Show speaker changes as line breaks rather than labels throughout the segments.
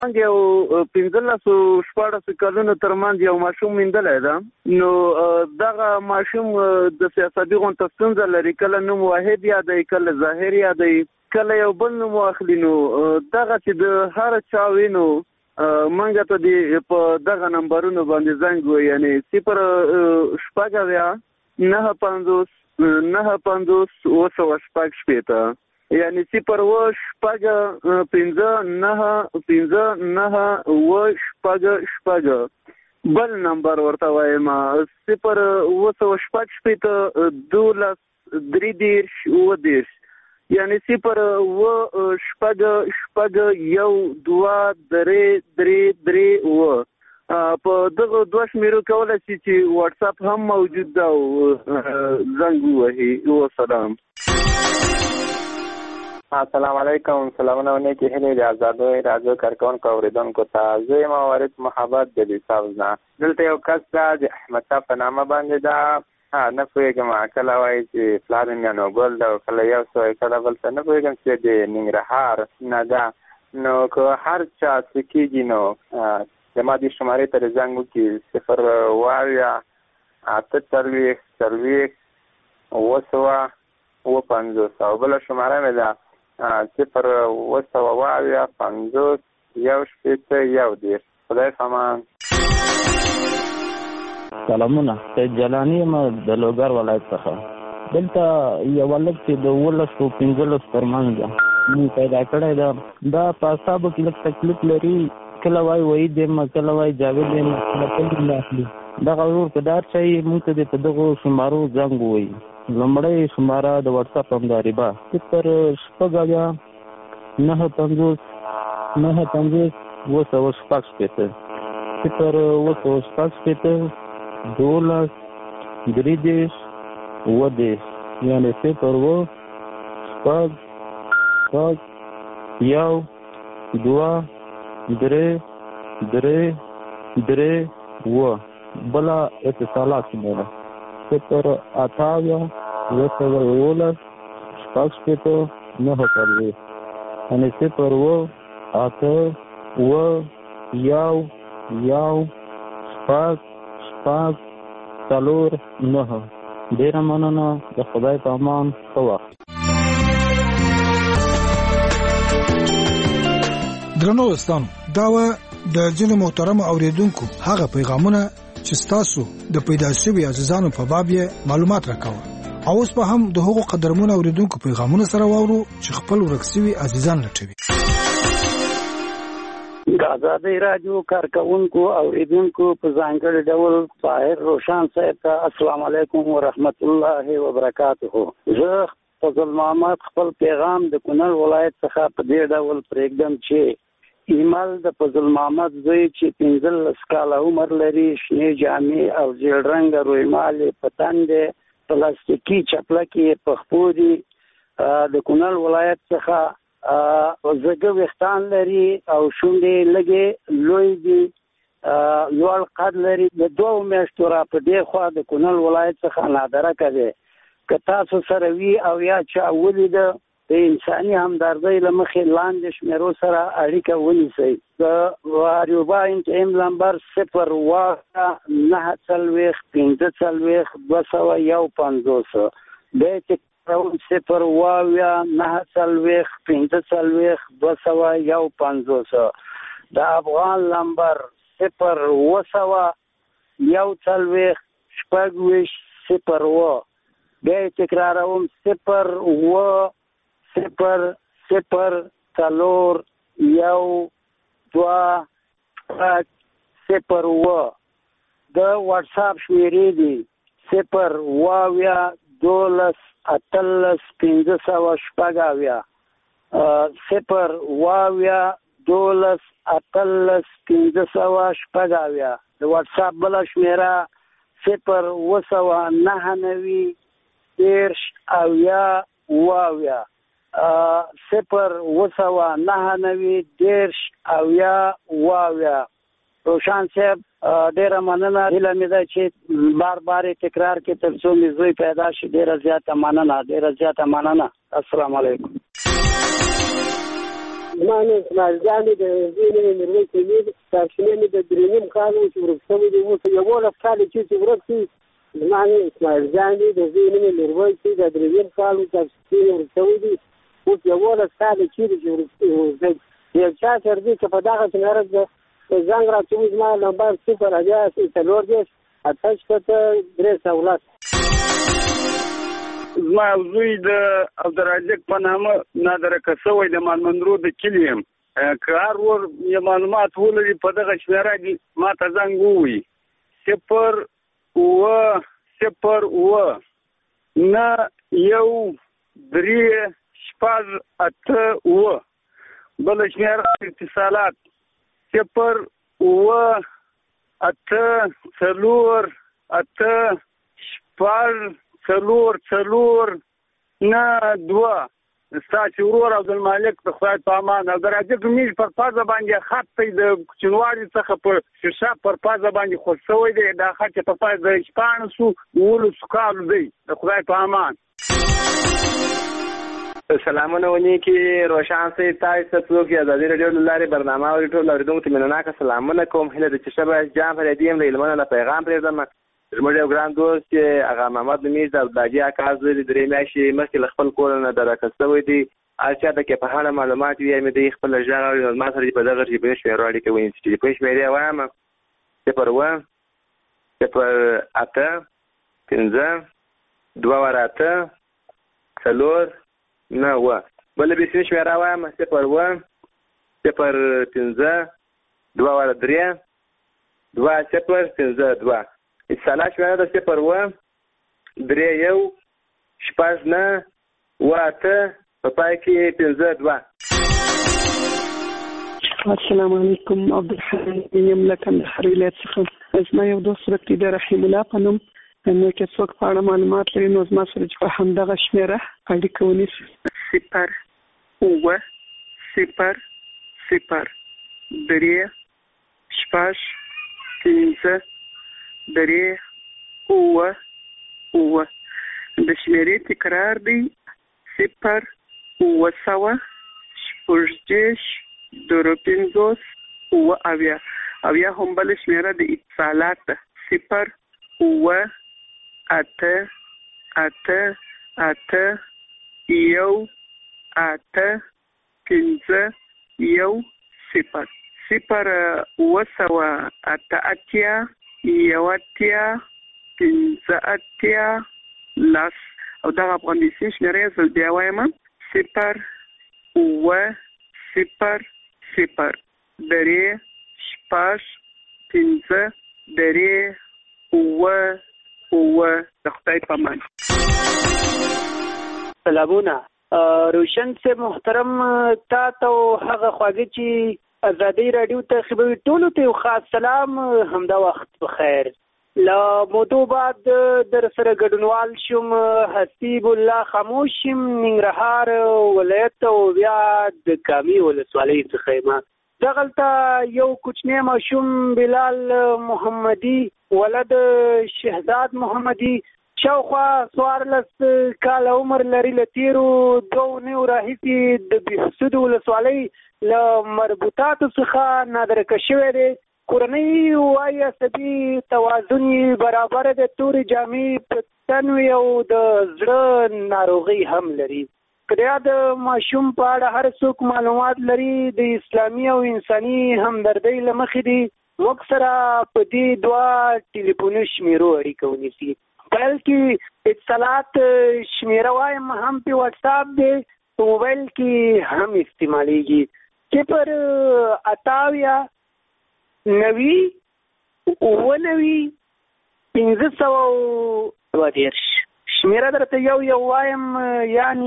یو 15-14 کلونو ترمنځ یو ماشوم میندلی ده. نو دغه ماشوم د سیاسي غونډه ستونزه لري، کله نوم واحد یادوي، کله ظاهر یادوي، کله یو بل نوم واخلي. نو دغه چې د هر چا وینو منګه ته دی په دغه نمبرونو باندې زنګ وي، یعنی 0-9-50-950-950 یعنی 0-9-50-9-9-9-9 بل نمبر ورته وایم 0-12-13-13 یعنی 0-1-2-3-3 په دغه دوه شمیرو کولای شي چې واتس اپ هم موجود ده او زنګ ووهي. وسلام.
السلام علیکم. سلامونه ونیکې هیلې د ازادۍ راډیو کارکوونکو اورېدونکو ته. زه یم وارث محبت د لیساوز نه. دلته یو کس ده د احمد شاه په نامه باندې ده. نه پوهېږم کله وایي چې پلار یې میانوګل ده او کله یو څه وایي کله بل څه. نه پوهېږم چې د ننګرهار نه ده. نو که هر چا څه کېږي نو زما دې شمارې ته زنګ وکړي 0-8-40-40-50 او بله شماره مې ده 0-50-50-1-10. خدای فامان.
سلامونه. سید جلانی یم د لوګر ولایت څخه. دلته یو هلک چې د 15 ترمنځ ده مونږ پیدا کړی ده. دا په اعصابو کې لږ تکلیف لري. کله وایي وحید یم، کله وایي جاوید یم، کله کله نه اخلي. دغه ورور که دا چا یې مونږ ته په دغو شمارو زنګ ووایي. لومړی شماره د واتس اپ همداري به 0-9-50-950-950 0-12-13-13 یعنی 0-1-2-3-3 بلا اتصالات شمیره 0-8-10-11-9 یعنی 0-1-1-1-4-9. ډېره مننه. د خدای په امان. ښه وخت.
درنو دوستانو، دا و د ځینو محترمو اوریدونکو هغه پیغامونه چې تاسو د پیدا شوي عزیزانو په باب یې معلومات راکاوه. او اوس په هم د هغو قدرمنو اوریدونکو پیغامونه سره واورو چې خپل ورک شوي عزیزان لټوي.
د ازادۍ راډیو کارکوونکو اوریدونکو په ځانګړي ډول طاهر روشان صاحب ته السلام علیکم ورحمت الله وبرکاته. زه فضل محمد خپل پیغام د کونړ ولایت څخه په دې ډول پرېږدم چې ایمل د فضل محمد زوی چې 15 کاله عمر لري، شنې جامې او ژیړ رنګه رویمال په تندې، پلاستیکي چپلکې په خپو دي، د کونړ ولایت څخه زګه ویښتان لري او شونډې لږې لوی دي، لوړ قد لري. د 2 میاشتو را په دې خوا د کونړ ولایت څخه نادرکه دی. که تاسو سره وي او یا چا ولیده د انساني همدردۍ له مخې لاندې شمیرو سره اړیکه ونیسئ. د واریوبا انټیم نمبر 0-9-45-201-50 بیا تکراروم 0-9-45-201-50. د افغان نمبر 0-1-40-0 بیا تکراروم 0-0-0-1-2-0. د واتس اپ شمیرې دي 0-12-13-15 0-12-13-15 د واتس اپ بل شمیره 0-9-90-10-0-0 0-9-90-10-0-0. روشان صاحب ډیره مننه. هیله مې ده چې بار بار تکرار کې تر څو مې زوی پیدا شي. ډیره زیاته مننه. السلام علیکم.
زما نوم اسماعیل جان دی، د زوی نوم یې میرویس امیر. سرچینې مې د 3 کال و چې ورک شوی دی. اوس 11 کاله چې ورک شي. زما نوم اسماعیل جان دی، د زوی نوم یې میرویس دی، د 3 کال و سرچینې ورک شوی دی. اوس 11 کاله چې ورک شي. یو چا سره دی چې په دغه سنارت د زنګ راچوي. زما نمبر 0804883
زما زوی د عبدالرازق په نامه نادرکه شوی د مالمندرو د کلي یم. که هر ور یې معلومات ولري په دغه شمېره دي ما ته زنګ ووایي. 0-9-1-3-6-8. بل شمېره اتصالات 0-8-4-8-6-4-4-9-2. ستاسو ورور عبدالمالک د خدای په امان. عبدالرازق میش پر پازه باندې خط دی د کوچنوالي څخه په شیشه پر پازه باندې خو شوی دی. دا خط په پازه د 14 کالو دی. د خدای په امان.
سلامونه ونیکي روشان سي تاسو څوک یې د رادیو له لارې برنامه اوري. ټول اوریدونکو ته مننه سلامونه کوم. هله د چشبه جام پر دې له لمنه پیغام پرېږدم. زموږ یو ګران دوست چې هغه محمد نمیز د عبدالجی اکاز د 3 میاشتې مخکې له خپل کور نه درکه شوی دی. اچھا د کې په اړه معلومات یې مې د خپل ژغ او ما سره په دغه ژبه شمیرو اړیکه ونی چې په شمیرې وایم 0-8-15-2-4 نه و. بل به څه شمیره وایم 0-15-2-3-2-0-15-2. اتصالات شمیره د 0-3-1-6-9-8 په پای کې 15-2.
السلام علیکم. عبدالحمید یم له کندهار ولایت څخه. زما یو دوست رکتی د رحیم الله په نوم. نو که څوک په اړه معلومات لري نو زما سره چې په همدغه شمېره اړیکه ونیسي. 0-0-3-6-5-3-8. د شمېرې تکرار دی 0-7-6-2-5-9 او یا هم بل شمېره د اتصالات ده 0-8-8-9-8-15-15 او دغه افغانستان شمېره زل بیا وایم 0-0-0-3-6-5-3-9 د خدای په امان.
سلامونه روشن سے محترم تا ته هغه خواږه چې ازادي رادیو ته خبرې ټولو ته یو خاص سلام. همدا وخت بخیر. لا موضوع بعد در سره ګډونوال شوم حسیب الله خاموش ننګرهار ولایت او بیا د کامي ولسوالۍ څخه ما دغلته یو کوچنی ماشوم بلال محمدي ولد شهزاد محمدي شاوخوا 14 کال عمر لري. له تیرو 2 راهیسې د بهسود ولسوالۍ له مربوطاتو څخه نادرکه شوی دی. کورنۍ وایي عصبي توازن برابر د تورې جامې په تن وي او د زړه ناروغي هم لري. که د ماشوم په اړه هر څوک معلومات لري د اسلامي او انساني همدردۍ له مخې دي موږ سره په دې 2 ټلیفوني شمیرو اړیکه ونیسي. پیل کې اتصالات شمیره وایم هم په واتساپ دی په موبایل کې هم استعمالیږي 0-90-99-520 شمیره درته یو وایم یعنی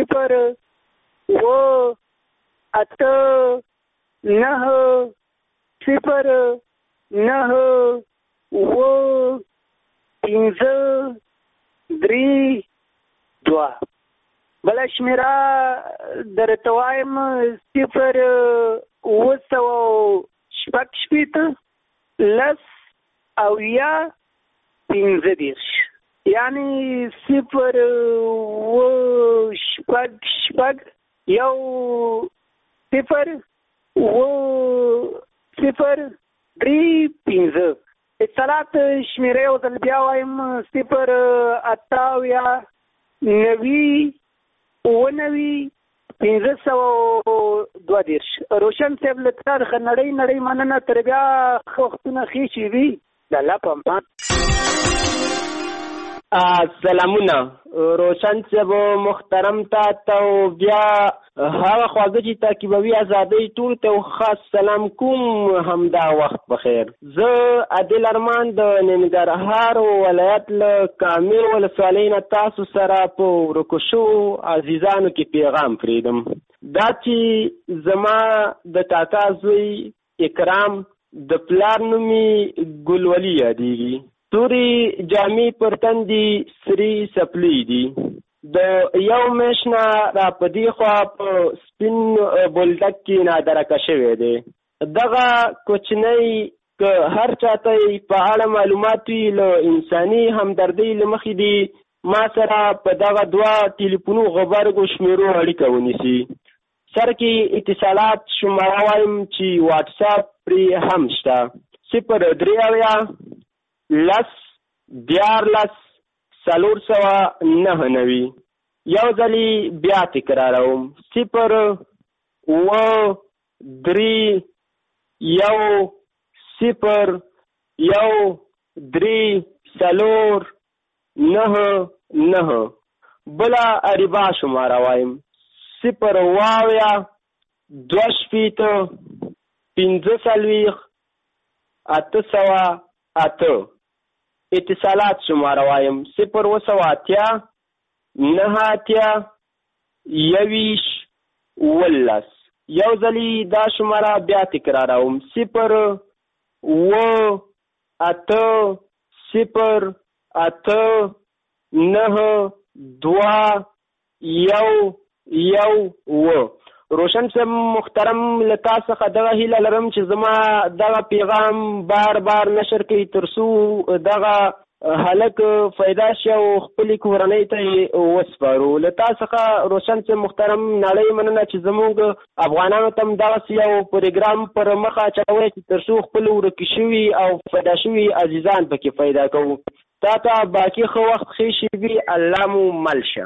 0-8-9-5-3-2 بل شمیره درته وایم 0-8-15 یعنی 0-8-1-6-1 0-0-3-5. اتصالات شمیره یو ځل بیا وایم 0-90-90-522. روشن صاحب له تاریخ نړۍ مننه. تر بیا وختونه ښې شي وي. د الله په امان.
سلامونه روشن صاحب محترم ته بیا هغه خواږه چې تعقیبوي ازادۍ ټول ته خاص سلام کوم. همدا وخت بخیر. زه عادل ارمان د ننګرهار ولایت له کامل ولسوالۍ نه تاسو سره په ورکو شوو عزیزانو کې پیغام پرېږدم. دا چې زما د کاکا زوی اکرام د پلار نومي ګلولي یادېږي. توري جامې پر تن دي سري سپلي دي. د یو میاشت نه را په دې خوا په سپین بولډک کې نادرکه شوی دی. دغه کوچنی که هر چاته په اړه معلومات وي له انساني همدردۍ له مخې دي ما سره په دغه 2 ټلیفونو غبرګو شمیرو اړیکه ونیسي. سر کې اتصالات شماره وایم چې واټساپ پرې هم شته. 0-3-14-499. یو ځلې بیا تکراروم 0-3-1-3-4-9-9. بله اریبا شماره وایم 0-2-15-808. اتصالات شماره وایم 0-9-9-21. یو ځلې دا شماره بیا تکراروم 0-8-0-8-9-2-1-1. روشن صاحب محترم له تا څخه دغه هیله لرم چې زما دغه پیغام بار بار نشر کړي ترڅو دغه هلک فایده شي او خپلې کورنۍ ته یې وسپارو. له تا څخه روشن صاحب محترم نړۍ مننه چې زموږ افغانانو ته هم دغسې یو پروګرام پر مخه اچوی چې ترڅو خپل ورکې شوي او فایده شوي عزیزان پکې پیدا کوو. تا ته باقي ښه وخت ښې شي وي. الله مو مل شه.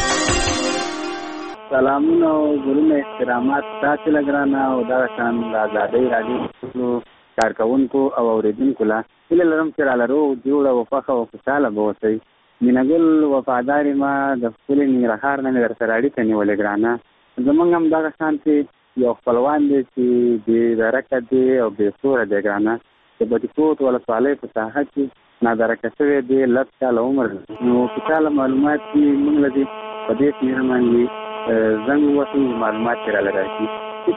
سلامونه او ګلونه احترامات تاسو لګرانه او دا شان د آزادۍ راډیو کارکونکو او اوریدونکو لا هیله لرم چې رالرو جوړه او خوښه او خوشحاله به اوسئ. مینهګل وفادار ما د خپلې ننګرهار نه مې درسره اړیکه نیولې ګرانه. زمونږ هم دغه شان چې یو خپلوان دی چې بې درکه دی او بې سوره دی ګرانه. د بټي ولسوالۍ په ساحه کې نادرکه شوی دی 10 کاله عمر. نو که چاله معلومات دي موږ له دې په دې شمېره باندې زنګ ووهئ معلومات یې راله راشي.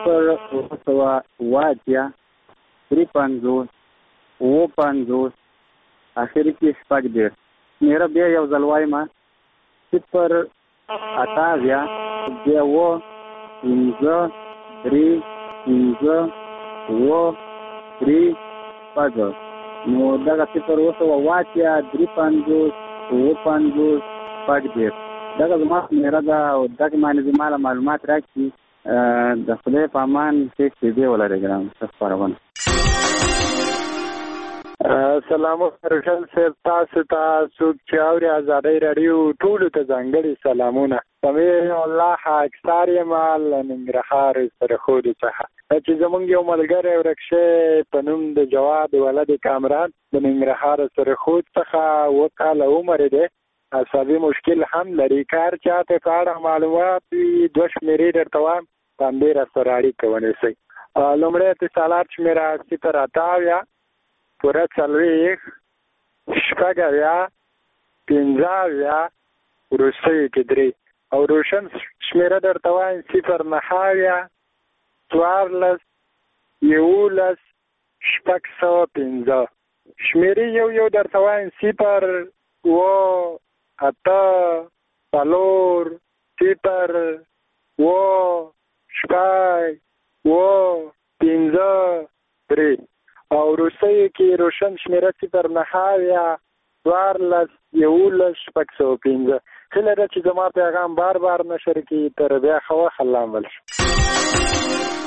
0-9-3-50-50 اخر کې 6 شمېره بیا یو ځل وایم 0-8-2-5-3-5-3-5. نو دغه 0-8-3-50-50 دغه زما شمېره ده او دغه باندې زما له معلومات راکړي. د خدای په امان ښې شېبې ولرئ ګران. ښه خپرونه.
سلام روشن صاحب تاسو ته څوک چې اوري ازادۍ راډیو ټولو ته ځانګړي سلامونه. سمیع الله خاکسار یم له ننګرهار سرخود څخه چې زمونږ یو ملګری ورک شوی په نوم د جواد ولد کامران د ننګرهار سرخود څخه 7 کاله عمر دی. عصبي مشکل هم لري. کار چاته په اړه معلومات وي 2 شمېرې درته وایم په همدې راسره اړیکه ونیسئ. لومړی اتصالات شمېره 0-8-40 50 وروستیو کې 3 او روشن شمېره درته وایم 0-9-11-615 شمېرې یو درته وایم 0-8-4-5-3 او روسیو کې روشن شمېره 0-9-11-615. هیله ده چې زما پیغام بار بار نشر کړي. تر بیا ښه وخت الله مل شي.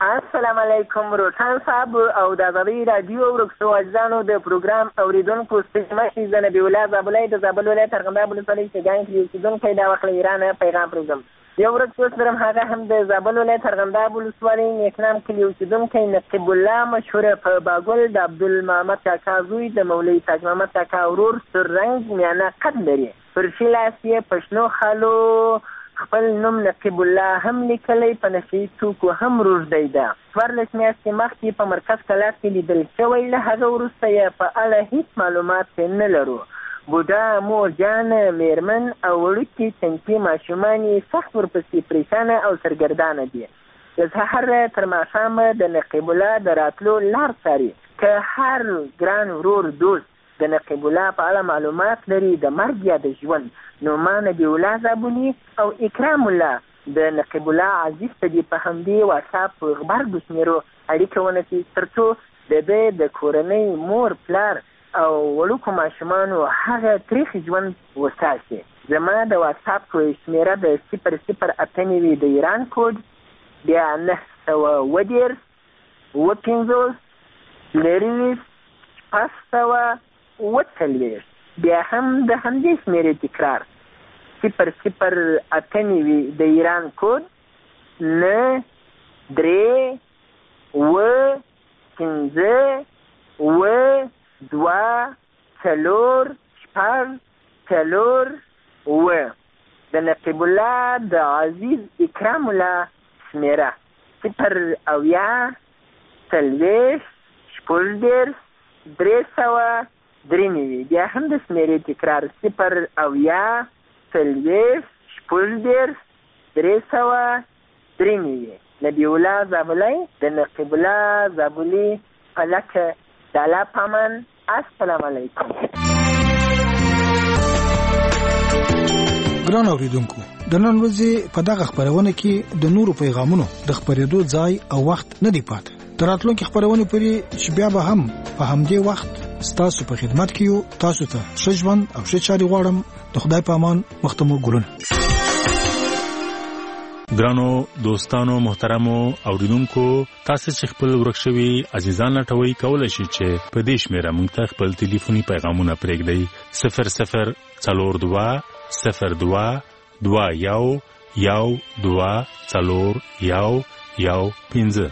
السلام علیکم روشن صاحب او د آزادۍ راډیو ورکسو اجزانو د پروګرام اوریدونکو سپېڅمشي زه نبی الله زابلی د زابل ولایت ارغنداب ولسوالۍ شګان کې اوسېدونکی دا وخت له ایرانه پیغام پروګرام یو ورځ اوس لرم هغه هم د زابل ولایت ارغنداب ولسوالۍ نیکنام کلي اوسېدونکی نقیب الله مشهوره په باګل د عبدالمحمد کاکا زوی د مولوي تاج محمد کاکا ورور سور رنګ میانه قد لري پر ښي لاس یې په شنو خالو خپل نوم نقیب الله هم لیکلی په نشي توکو هم روږدی ده 14 میاشتې مخکې په مرکز کلاس کې لیدل شوی له هغه وروسته یې په اړه هیڅ معلومات نه لرو بوډا مور جان میرمن او وړوکي تنکي ماشومان یې سخت ورپسې پریشانه او سرګردانه دي د سحر تر ماښامه د نقیب الله د راتلو لار څاري که هر ګران ورور دوست د نقیب الله په اړه معلومات لري د مرګ یا د ژوند نو ما نبی الله زابونی او اکرام الله د نقیب الله عزیز ته دې په همدې واتساپ غبرګو شمېرو اړیکه ونیسي تر څو د دې د کورنۍ مور پلار او وړوکو ماشومانو هغه تریخ ژوند وساتي زما د واتساپ شمېره د 008 د ایران کوډ بیا 910 540 بیا هم د همدې شمېرې تکرار 008 د ایران کوډ 9 د نقیب الله د عزیز اکرام الله شمېره 0 بیا هم د شمېرې تکرار 0 نبی الله زابلی د نقیب الله زابلی پلکه د الله پامان السلام علیکم
ګران اوریدونکو د نن ورځې په دغه خبرونه کې د نورو پیغامونو د خبرېدو ځای او وخت نه دی پاتې تر راتلونکي خبرونه پورې چې بیا به هم په همدې وخت ستاسو په خدمت کې یو تاسو ته ښه ژوند او ښه چارې غواړم د خدای په امان وخت مو ګلونه
ګرانو دوستانو محترمو اوریدونکو تاسو چې خپل ورکشوي عزیزان لټوي کولای شئ چې په دې شمیره موږ ته خپل ټلیفوني پیغامونه پرېږدئ 0042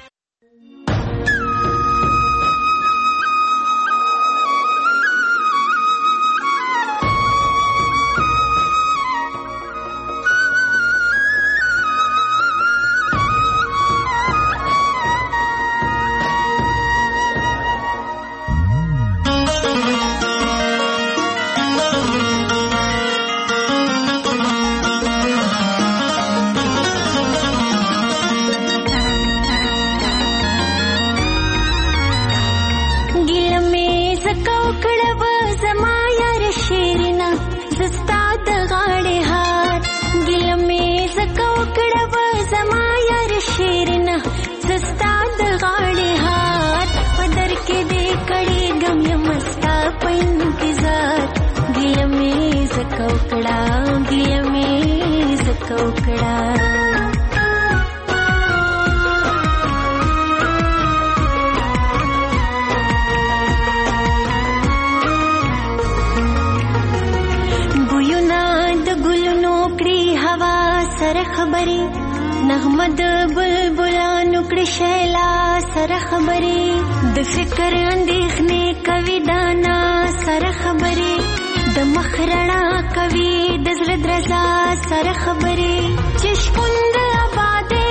نغمد بلبلانو کړي شیلا سره خبرې د فکر اندېښنې کوي دانا سره خبرې د مخرڼا کوي د زړه درزا سره خبرې چې شپوند آبادې